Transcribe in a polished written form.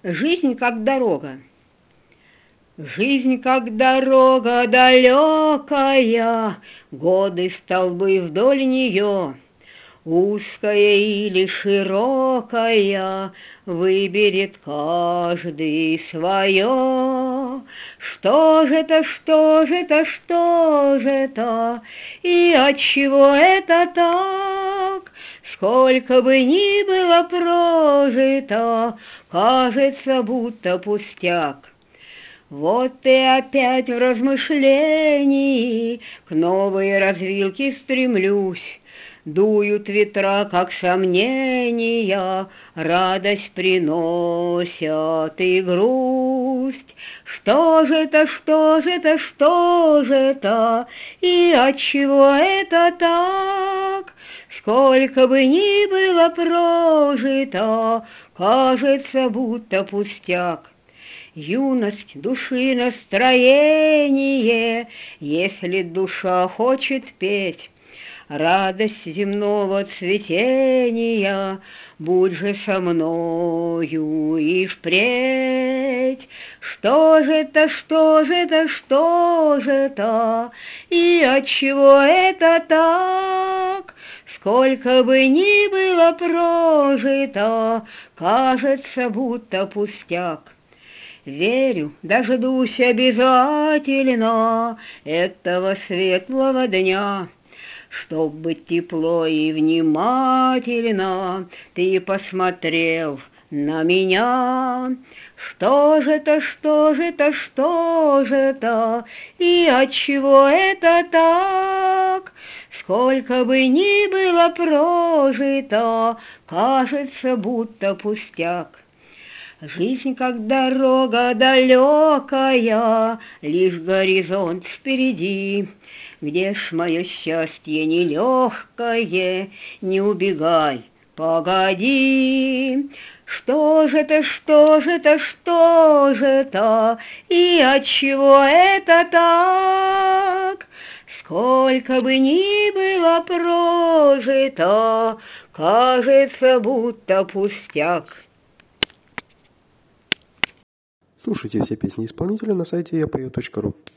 Жизнь как дорога. Жизнь как дорога далекая, годы столбы вдоль нее. Узкая или широкая, выберет каждый свое. Что же это, что же это, что же это, и отчего это так? Сколько бы ни было прожито, кажется, будто пустяк. Вот и опять в размышлении к новой развилке стремлюсь. Дуют ветра, как сомнения, радость приносят и грусть. Что же это, что же это, что же это, и отчего это так? Сколько бы ни было прожито, кажется, будто пустяк. Юность души настроение, если душа хочет петь, радость земного цветения, будь же со мною и впредь. Что же это, что же это, что же это, и отчего это так? Сколько бы ни было прожито, кажется, будто пустяк. Верю, дождусь обязательно этого светлого дня, чтоб быть тепло и внимательно ты посмотрел на меня. Что же это, что же это, что же это, и отчего это так? Сколько бы ни было прожито, кажется, будто пустяк. Жизнь как дорога далекая, лишь горизонт впереди. Где ж мое счастье нелегкое, не убегай, погоди. Что же это, что же это, что же это, и отчего это так? Сколько бы ни было прожито, кажется, будто пустяк. Слушайте все песни исполнителя на сайте yapою.ru.